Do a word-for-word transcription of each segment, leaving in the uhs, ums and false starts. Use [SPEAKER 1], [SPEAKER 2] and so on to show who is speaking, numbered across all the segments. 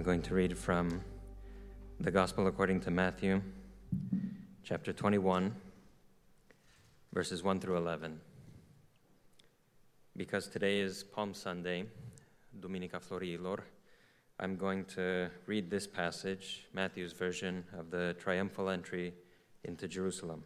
[SPEAKER 1] going to read from the Gospel according to Matthew, chapter twenty-one, verses one through eleven. Because today is Palm Sunday, Duminica Florilor, I'm going to read this passage, Matthew's version of the triumphal entry into Jerusalem.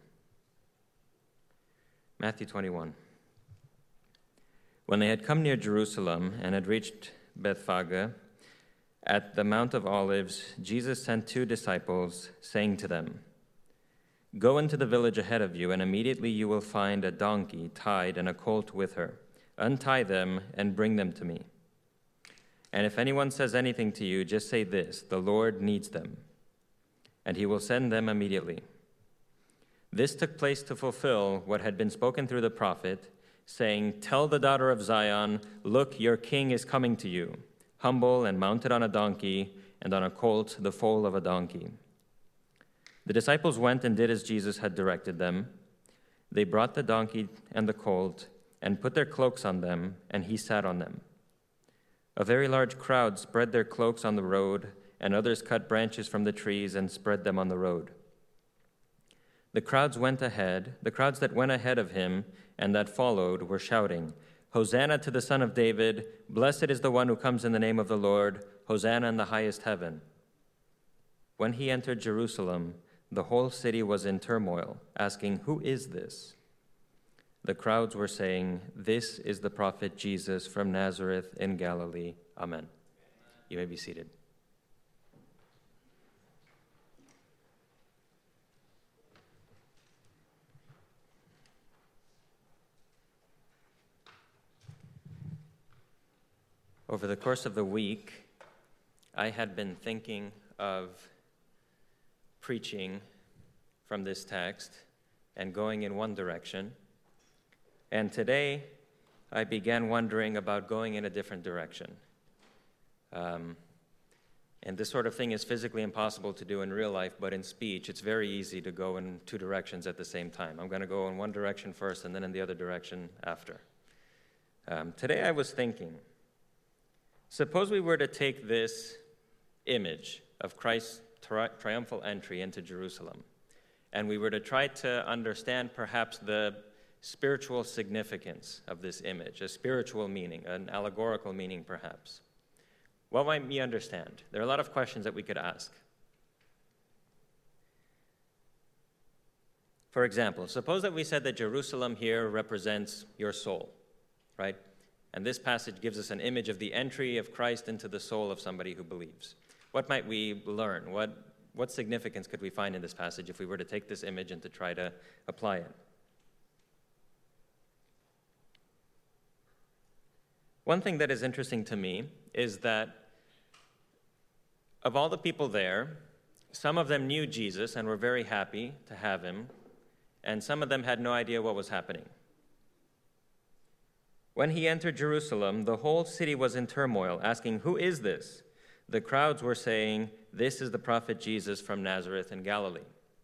[SPEAKER 1] Matthew twenty-one. When they had come near Jerusalem and had reached Bethphage, at the Mount of Olives, Jesus sent two disciples, saying to them, "Go into the village ahead of you, and immediately you will find a donkey tied and a colt with her. Untie them and bring them to me. And if anyone says anything to you, just say this, 'The Lord needs them,' and he will send them immediately." This took place to fulfill what had been spoken through the prophet, saying, "Tell the daughter of Zion, look, your king is coming to you, humble and mounted on a donkey, and on a colt, the foal of a donkey." The disciples went and did as Jesus had directed them. They brought the donkey and the colt and put their cloaks on them, and he sat on them. A very large crowd spread their cloaks on the road, and others cut branches from the trees and spread them on the road. The crowds went ahead, the crowds that went ahead of him and that followed were shouting, "Hosanna to the Son of David, blessed is the one who comes in the name of the Lord, Hosanna in the highest heaven." When he entered Jerusalem, the whole city was in turmoil, asking, "Who is this?" The crowds were saying, "This is the prophet Jesus from Nazareth in Galilee." Amen. You may be seated. Over the course of the week, I had been thinking of preaching from this text and going in one direction. And today, I began wondering about going in a different direction. Um, and this sort of thing is physically impossible to do in real life, but in speech, it's very easy to go in two directions at the same time. I'm going to go in one direction first and then in the other direction after. Um, today, I was thinking, suppose we were to take this image of Christ's tri- triumphal entry into Jerusalem, and we were to try to understand perhaps the spiritual significance of this image, a spiritual meaning, an allegorical meaning perhaps. What might we understand? There are a lot of questions that we could ask. For example, suppose that we said that Jerusalem here represents your soul, right? And this passage gives us an image of the entry of Christ into the soul of somebody who believes. What might we learn? What, what significance could we find in this passage if we were to take this image and to try to apply it? One thing that is interesting to me is that of all the people there, some of them knew Jesus and were very happy to have him, and some of them had no idea what was happening. When he entered Jerusalem, the whole city was in turmoil, asking, "Who is this?" The crowds were saying, "This is the prophet Jesus from Nazareth in Galilee."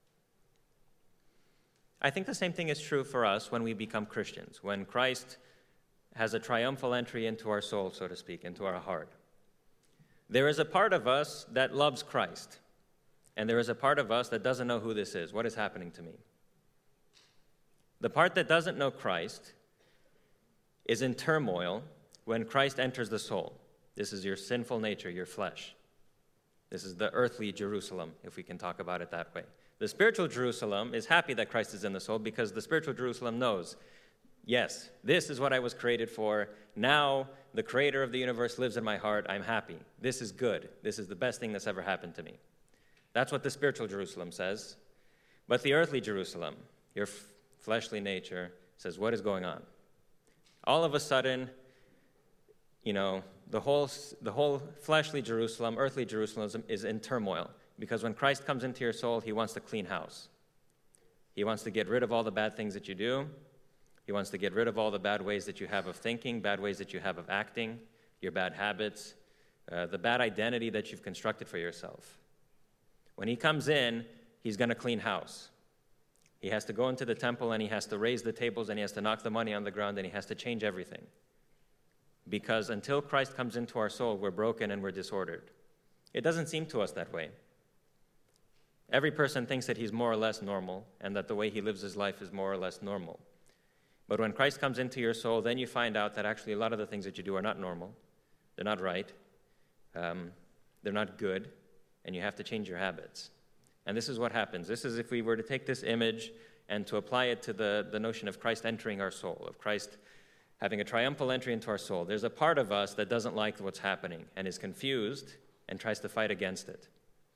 [SPEAKER 1] I think the same thing is true for us when we become Christians, when Christ has a triumphal entry into our soul, so to speak, into our heart. There is a part of us that loves Christ, and there is a part of us that doesn't know who this is. What is happening to me? The part that doesn't know Christ is in turmoil when Christ enters the soul. This is your sinful nature, your flesh. This is the earthly Jerusalem, if we can talk about it that way. The spiritual Jerusalem is happy that Christ is in the soul because the spiritual Jerusalem knows, yes, this is what I was created for. Now the creator of the universe lives in my heart. I'm happy. This is good. This is the best thing that's ever happened to me. That's what the spiritual Jerusalem says. But the earthly Jerusalem, your f- fleshly nature, says, what is going on? All of a sudden, you know, the whole the whole fleshly Jerusalem, earthly Jerusalem is in turmoil because when Christ comes into your soul, he wants to clean house. He wants to get rid of all the bad things that you do. He wants to get rid of all the bad ways that you have of thinking, bad ways that you have of acting, your bad habits, uh, the bad identity that you've constructed for yourself. When he comes in, he's going to clean house. He has to go into the temple and he has to raise the tables and he has to knock the money on the ground and he has to change everything. Because until Christ comes into our soul, we're broken and we're disordered. It doesn't seem to us that way. Every person thinks that he's more or less normal and that the way he lives his life is more or less normal. But when Christ comes into your soul, then you find out that actually a lot of the things that you do are not normal. They're not right. Um, they're not good. And you have to change your habits. And this is what happens. This is if we were to take this image and to apply it to the, the notion of Christ entering our soul, of Christ having a triumphal entry into our soul. There's a part of us that doesn't like what's happening and is confused and tries to fight against it.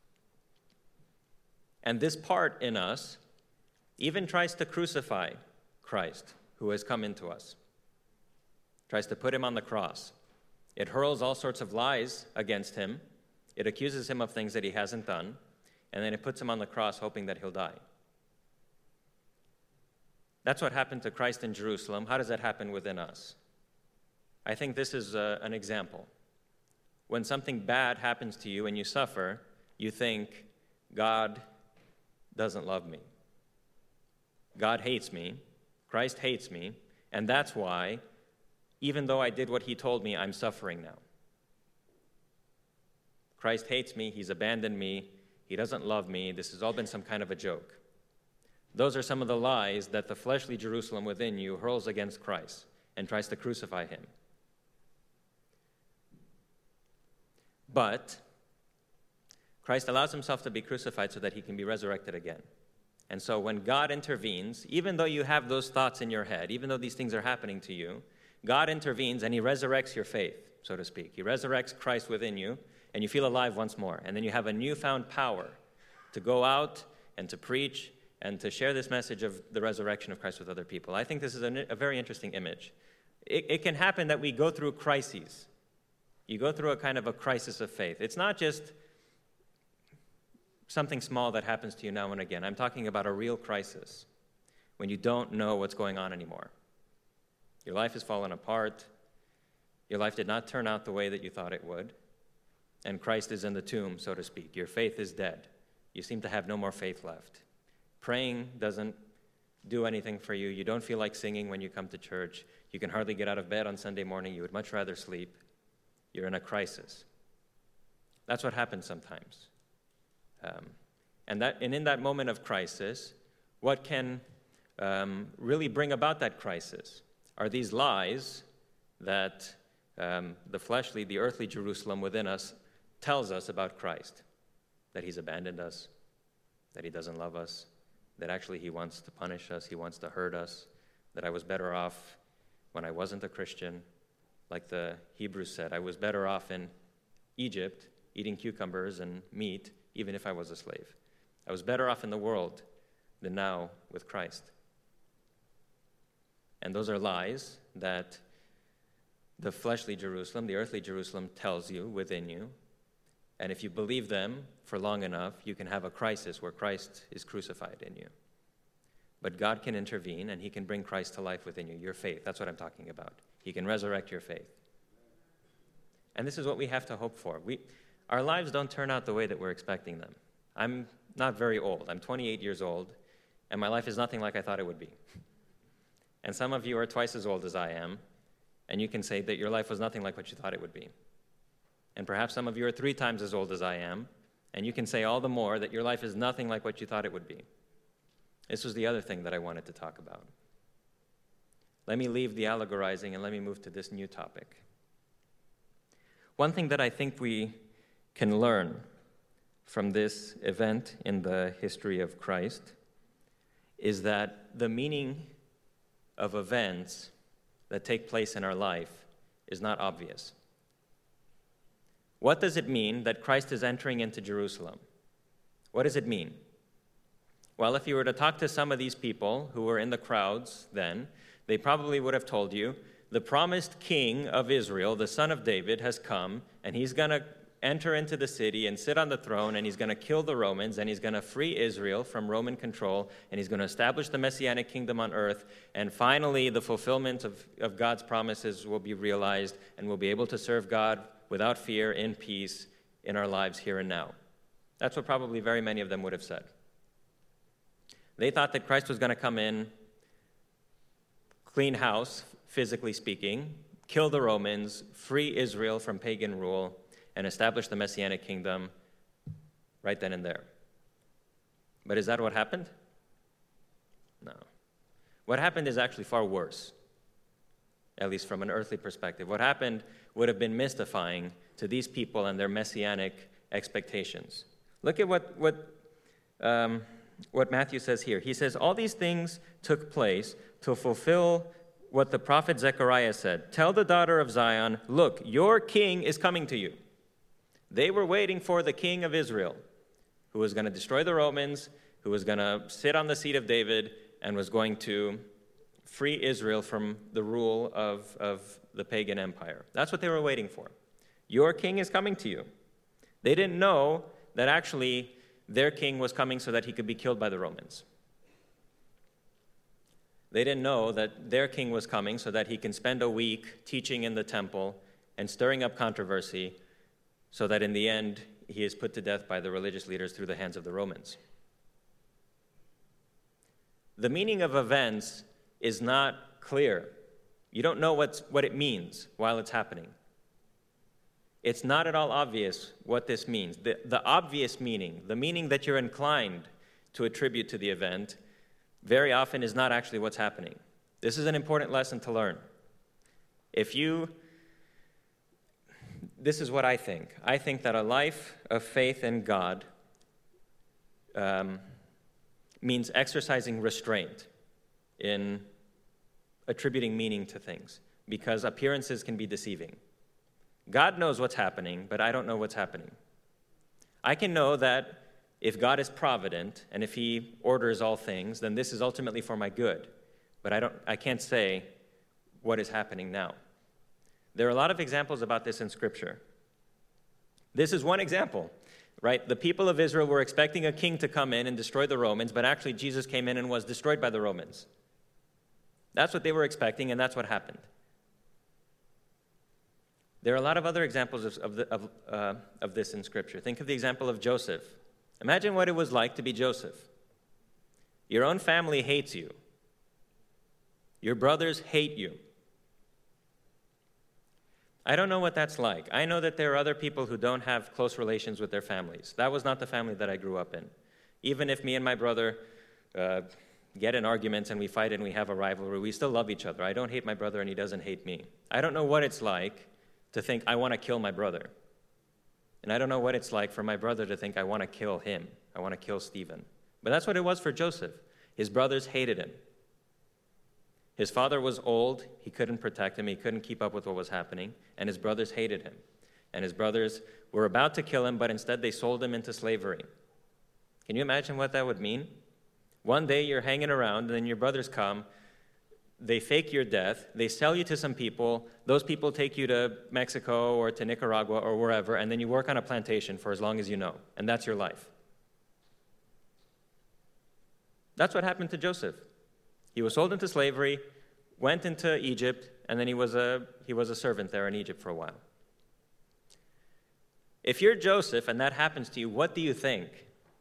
[SPEAKER 1] And this part in us even tries to crucify Christ, who has come into us, tries to put him on the cross. It hurls all sorts of lies against him. It accuses him of things that he hasn't done, and then it puts him on the cross hoping that he'll die. That's what happened to Christ in Jerusalem. How does that happen within us? I think this is uh, an example. When something bad happens to you and you suffer, you think, God doesn't love me. God hates me. Christ hates me. And that's why, even though I did what he told me, I'm suffering now. Christ hates me. He's abandoned me. He doesn't love me. This has all been some kind of a joke. Those are some of the lies that the fleshly Jerusalem within you hurls against Christ and tries to crucify him. But Christ allows himself to be crucified so that he can be resurrected again. And so when God intervenes, even though you have those thoughts in your head, even though these things are happening to you, God intervenes and he resurrects your faith, so to speak. He resurrects Christ within you, and you feel alive once more. And then you have a newfound power to go out and to preach and to share this message of the resurrection of Christ with other people. I think this is a, a very interesting image. It, it can happen that we go through crises. You go through a kind of a crisis of faith. It's not just something small that happens to you now and again. I'm talking about a real crisis when you don't know what's going on anymore. Your life has fallen apart. Your life did not turn out the way that you thought it would. And Christ is in the tomb, so to speak. Your faith is dead. You seem to have no more faith left. Praying doesn't do anything for you. You don't feel like singing when you come to church. You can hardly get out of bed on Sunday morning. You would much rather sleep. You're in a crisis. That's what happens sometimes. Um, and, that, and in that moment of crisis, what can um, really bring about that crisis are these lies that um, the fleshly, the earthly Jerusalem within us tells us about Christ, that he's abandoned us, that he doesn't love us, that actually he wants to punish us, he wants to hurt us, that I was better off when I wasn't a Christian. Like the Hebrews said, I was better off in Egypt eating cucumbers and meat, even if I was a slave. I was better off in the world than now with Christ. And those are lies that the fleshly Jerusalem, the earthly Jerusalem tells you within you. And if you believe them for long enough, you can have a crisis where Christ is crucified in you. But God can intervene, and he can bring Christ to life within you, your faith. That's what I'm talking about. He can resurrect your faith. And this is what we have to hope for. We, our lives don't turn out the way that we're expecting them. I'm not very old. I'm twenty-eight years old, and my life is nothing like I thought it would be. And some of you are twice as old as I am, and you can say that your life was nothing like what you thought it would be. And perhaps some of you are three times as old as I am, and you can say all the more that your life is nothing like what you thought it would be. This was the other thing that I wanted to talk about. Let me leave the allegorizing and let me move to this new topic. One thing that I think we can learn from this event in the history of Christ is that the meaning of events that take place in our life is not obvious. What does it mean that Christ is entering into Jerusalem? What does it mean? Well, if you were to talk to some of these people who were in the crowds then, they probably would have told you, the promised king of Israel, the son of David, has come, and he's going to enter into the city and sit on the throne, and he's going to kill the Romans, and he's going to free Israel from Roman control, and he's going to establish the Messianic kingdom on earth, and finally the fulfillment of, of God's promises will be realized, and we'll be able to serve God without fear, in peace, in our lives here and now. That's what probably very many of them would have said. They thought that Christ was going to come in, clean house, physically speaking, kill the Romans, free Israel from pagan rule, and establish the Messianic kingdom right then and there. But is that what happened? No. What happened is actually far worse, at least from an earthly perspective. What happened would have been mystifying to these people and their messianic expectations. Look at what, what, um, what Matthew says here. He says, all these things took place to fulfill what the prophet Zechariah said. Tell the daughter of Zion, look, your king is coming to you. They were waiting for the king of Israel, who was going to destroy the Romans, who was going to sit on the seat of David, and was going to free Israel from the rule of, of the pagan empire. That's what they were waiting for. Your king is coming to you. They didn't know that actually their king was coming so that he could be killed by the Romans. They didn't know that their king was coming so that he can spend a week teaching in the temple and stirring up controversy so that in the end he is put to death by the religious leaders through the hands of the Romans. The meaning of events is not clear. You don't know what's, what it means while it's happening. It's not at all obvious what this means. The, the obvious meaning, the meaning that you're inclined to attribute to the event, very often is not actually what's happening. This is an important lesson to learn. If you, this is what I think. I think that a life of faith in God um, means exercising restraint in attributing meaning to things, because appearances can be deceiving. God knows what's happening, but I don't know what's happening. I can know that if God is provident and if he orders all things, then this is ultimately for my good. But I don't I can't say what is happening now. There are a lot of examples about this in Scripture. This is one example, right? The people of Israel were expecting a king to come in and destroy the Romans, but actually Jesus came in and was destroyed by the Romans. That's what they were expecting, and that's what happened. There are a lot of other examples of, of, the, of, uh, of this in Scripture. Think of the example of Joseph. Imagine what it was like to be Joseph. Your own family hates you. Your brothers hate you. I don't know what that's like. I know that there are other people who don't have close relations with their families. That was not the family that I grew up in. Even if me and my brother uh, get in arguments and we fight and we have a rivalry, we still love each other. I don't hate my brother and he doesn't hate me. I don't know what it's like to think, I want to kill my brother. And I don't know what it's like for my brother to think, I want to kill him. I want to kill Stephen. But that's what it was for Joseph. His brothers hated him. His father was old. He couldn't protect him. He couldn't keep up with what was happening. And his brothers hated him. And his brothers were about to kill him, but instead they sold him into slavery. Can you imagine what that would mean? One day you're hanging around, and then your brothers come. They fake your death. They sell you to some people. Those people take you to Mexico or to Nicaragua or wherever, and then you work on a plantation for as long as you know. And that's your life. That's what happened to Joseph. He was sold into slavery, went into Egypt, and then he was a, he was a servant there in Egypt for a while. If you're Joseph and that happens to you, what do you think?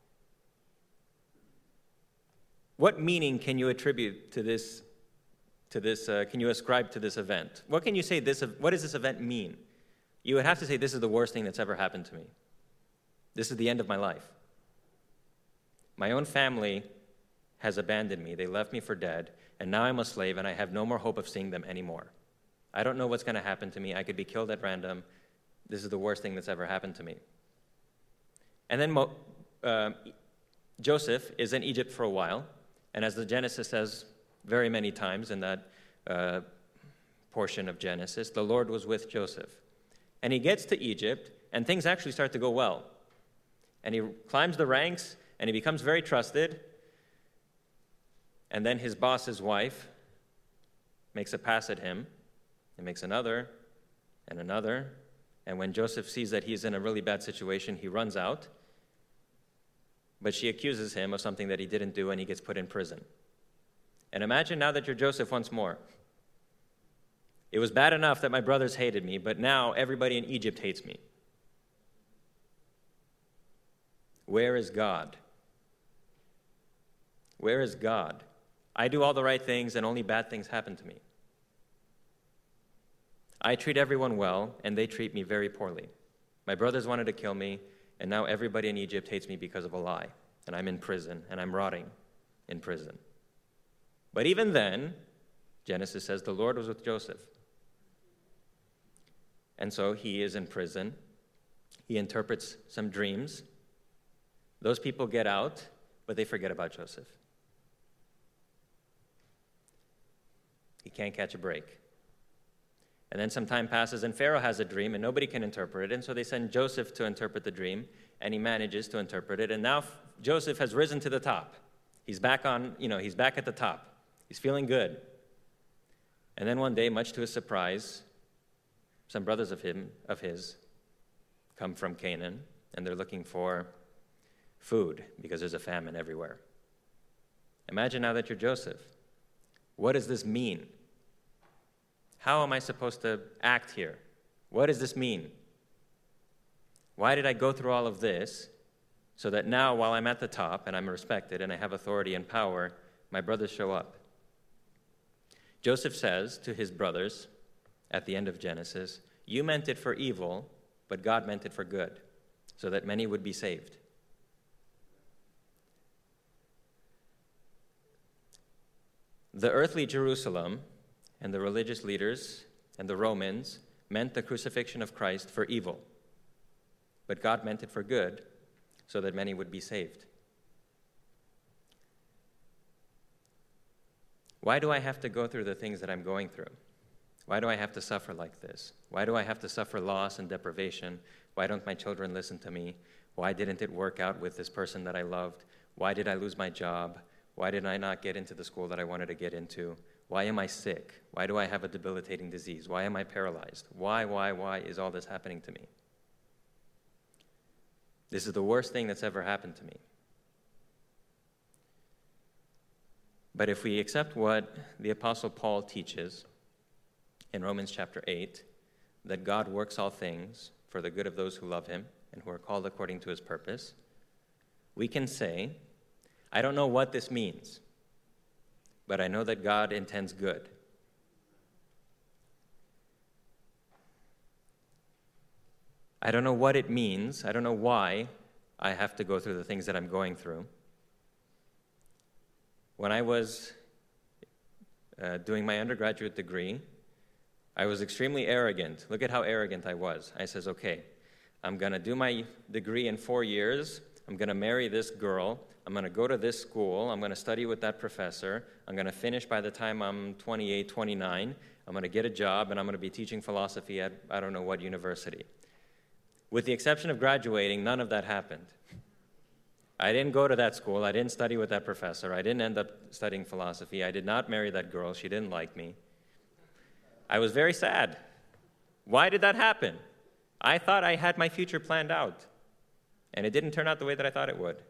[SPEAKER 1] What meaning can you attribute to this to this, uh, can you ascribe to this event? What can you say, this? What does this event mean? You would have to say, this is the worst thing that's ever happened to me. This is the end of my life. My own family has abandoned me. They left me for dead, and now I'm a slave, and I have no more hope of seeing them anymore. I don't know what's going to happen to me. I could be killed at random. This is the worst thing that's ever happened to me. And then Mo- uh, Joseph is in Egypt for a while, and as the Genesis says very many times in that uh, portion of Genesis, the Lord was with Joseph. And he gets to Egypt, and things actually start to go well. And he climbs the ranks, and he becomes very trusted. And then his boss's wife makes a pass at him, and makes another, and another. And when Joseph sees that he's in a really bad situation, he runs out. But she accuses him of something that he didn't do, and he gets put in prison. And imagine now that you're Joseph once more. It was bad enough that my brothers hated me, but now everybody in Egypt hates me. Where is God? Where is God? I do all the right things and only bad things happen to me. I treat everyone well and they treat me very poorly. My brothers wanted to kill me, and now everybody in Egypt hates me because of a lie, and I'm in prison, and I'm rotting in prison. But even then, Genesis says the Lord was with Joseph. And so he is in prison. He interprets some dreams. Those people get out, but they forget about Joseph. He can't catch a break. And then some time passes, and Pharaoh has a dream, and nobody can interpret it, and so they send Joseph to interpret the dream, and he manages to interpret it, and now Joseph has risen to the top. He's back on, you know, he's back at the top. He's feeling good. And then one day, much to his surprise, some brothers of him, of his, come from Canaan, and they're looking for food because there's a famine everywhere. Imagine now that you're Joseph. What does this mean? How am I supposed to act here? What does this mean? Why did I go through all of this so that now, while I'm at the top and I'm respected and I have authority and power, my brothers show up? Joseph says to his brothers at the end of Genesis, "You meant it for evil, but God meant it for good, so that many would be saved." The earthly Jerusalem and the religious leaders and the Romans meant the crucifixion of Christ for evil, but God meant it for good, so that many would be saved. Why do I have to go through the things that I'm going through? Why do I have to suffer like this? Why do I have to suffer loss and deprivation? Why don't my children listen to me? Why didn't it work out with this person that I loved? Why did I lose my job? Why did I not get into the school that I wanted to get into? Why am I sick? Why do I have a debilitating disease? Why am I paralyzed? Why, why, why is all this happening to me? This is the worst thing that's ever happened to me. But if we accept what the Apostle Paul teaches in Romans chapter eight, that God works all things for the good of those who love him and who are called according to his purpose, we can say, I don't know what this means, but I know that God intends good. I don't know what it means. I don't know why I have to go through the things that I'm going through. When I was uh, doing my undergraduate degree, I was extremely arrogant. Look at how arrogant I was. I says, okay, I'm going to do my degree in four years. I'm going to marry this girl. I'm going to go to this school. I'm going to study with that professor. I'm going to finish by the time I'm twenty-eight, twenty-nine. I'm going to get a job, and I'm going to be teaching philosophy at I don't know what university. With the exception of graduating, none of that happened. I didn't go to that school. I didn't study with that professor. I didn't end up studying philosophy. I did not marry that girl. She didn't like me. I was very sad. Why did that happen? I thought I had my future planned out, and it didn't turn out the way that I thought it would.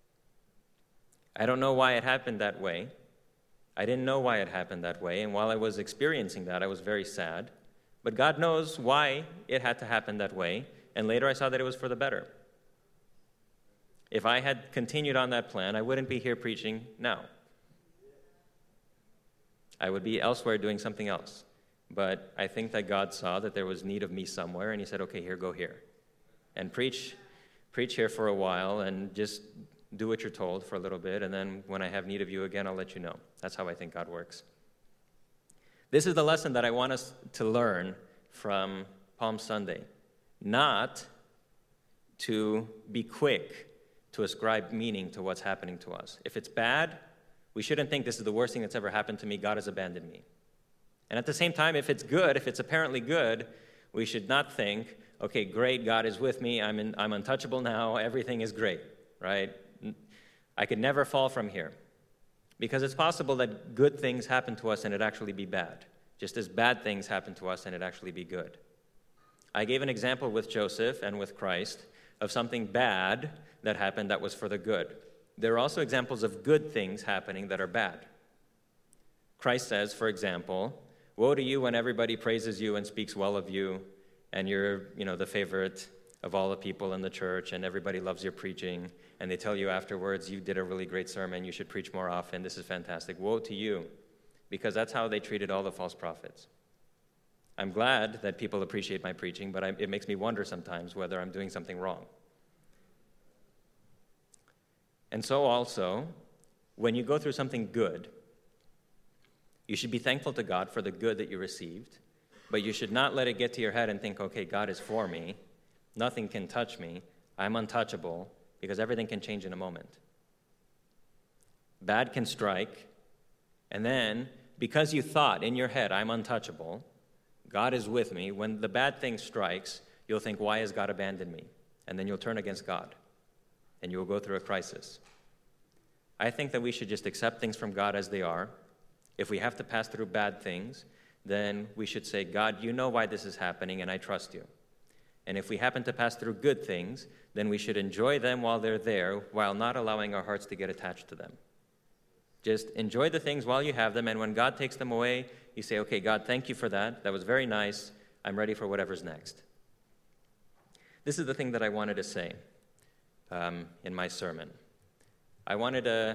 [SPEAKER 1] I don't know why it happened that way. I didn't know why it happened that way, and while I was experiencing that, I was very sad. But God knows why it had to happen that way, and later I saw that it was for the better. If I had continued on that plan, I wouldn't be here preaching now. I would be elsewhere doing something else. But I think that God saw that there was need of me somewhere, and he said, okay, here, go here. And preach, preach here for a while, and just do what you're told for a little bit, and then when I have need of you again, I'll let you know. That's how I think God works. This is the lesson that I want us to learn from Palm Sunday. Not to be quick to ascribe meaning to what's happening to us. If it's bad, we shouldn't think this is the worst thing that's ever happened to me. God has abandoned me. And at the same time, if it's good, if it's apparently good, we should not think, okay, great, God is with me, I'm in, I'm untouchable now, everything is great, right? I could never fall from here. Because it's possible that good things happen to us and it actually be bad, just as bad things happen to us and it actually be good. I gave an example with Joseph and with Christ of something bad that happened that was for the good. There are also examples of good things happening that are bad. Christ says, for example, woe to you when everybody praises you and speaks well of you, and you're, you know, the favorite of all the people in the church, and everybody loves your preaching, and they tell you afterwards, you did a really great sermon, you should preach more often, this is fantastic. Woe to you, because that's how they treated all the false prophets. I'm glad that people appreciate my preaching, but I, it makes me wonder sometimes whether I'm doing something wrong. And so also, when you go through something good, you should be thankful to God for the good that you received, but you should not let it get to your head and think, okay, God is for me, nothing can touch me, I'm untouchable, because everything can change in a moment. Bad can strike, and then, because you thought in your head, I'm untouchable, God is with me, when the bad thing strikes, you'll think, why has God abandoned me? And then you'll turn against God, and you will go through a crisis. I think that we should just accept things from God as they are. If we have to pass through bad things, then we should say, God, you know why this is happening, and I trust you. And if we happen to pass through good things, then we should enjoy them while they're there, while not allowing our hearts to get attached to them. Just enjoy the things while you have them, and when God takes them away, you say, okay, God, thank you for that. That was very nice. I'm ready for whatever's next. This is the thing that I wanted to say um, in my sermon. I wanted to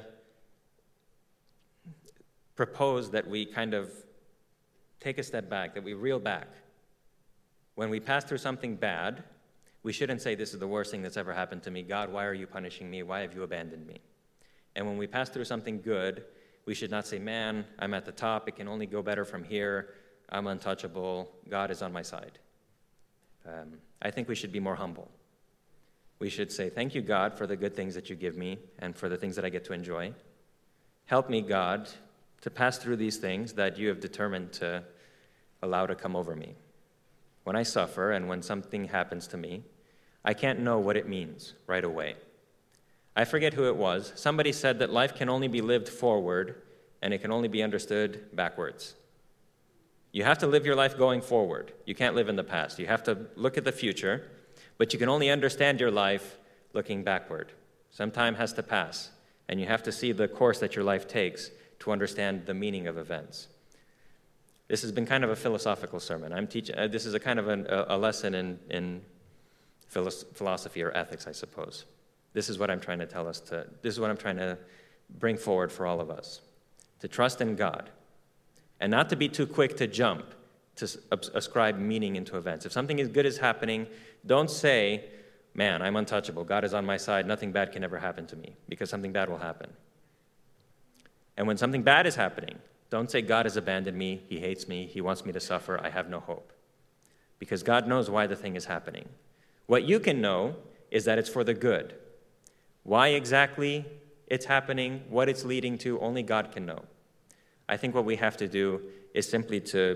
[SPEAKER 1] propose that we kind of take a step back, that we reel back. When we pass through something bad, we shouldn't say, this is the worst thing that's ever happened to me. God, why are you punishing me? Why have you abandoned me? And when we pass through something good, we should not say, man, I'm at the top. It can only go better from here. I'm untouchable. God is on my side. Um, I think we should be more humble. We should say, thank you, God, for the good things that you give me and for the things that I get to enjoy. Help me, God, to pass through these things that you have determined to allow to come over me. When I suffer and when something happens to me, I can't know what it means right away. I forget who it was. Somebody said that life can only be lived forward and it can only be understood backwards. You have to live your life going forward. You can't live in the past. You have to look at the future, but you can only understand your life looking backward. Some time has to pass, and you have to see the course that your life takes to understand the meaning of events. This has been kind of a philosophical sermon. I'm teaching. Uh, this is a kind of an, a, a lesson in, in philosophy or ethics, I suppose. This is what I'm trying to tell us to, this is what I'm trying to bring forward for all of us. To trust in God, and not to be too quick to jump to ascribe meaning into events. If something is good is happening, don't say, man, I'm untouchable. God is on my side. Nothing bad can ever happen to me, because something bad will happen. And when something bad is happening, don't say, God has abandoned me. He hates me. He wants me to suffer. I have no hope. Because God knows why the thing is happening. What you can know is that it's for the good. Why exactly it's happening, what it's leading to, only God can know. I think what we have to do is simply to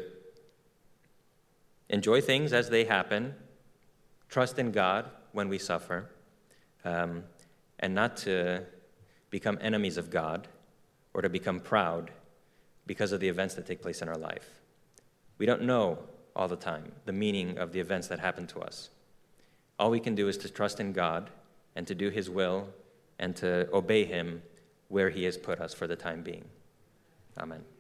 [SPEAKER 1] enjoy things as they happen, trust in God when we suffer, um, and not to become enemies of God or to become proud because of the events that take place in our life. We don't know all the time the meaning of the events that happen to us. All we can do is to trust in God and to do His will and to obey Him where He has put us for the time being. Amen.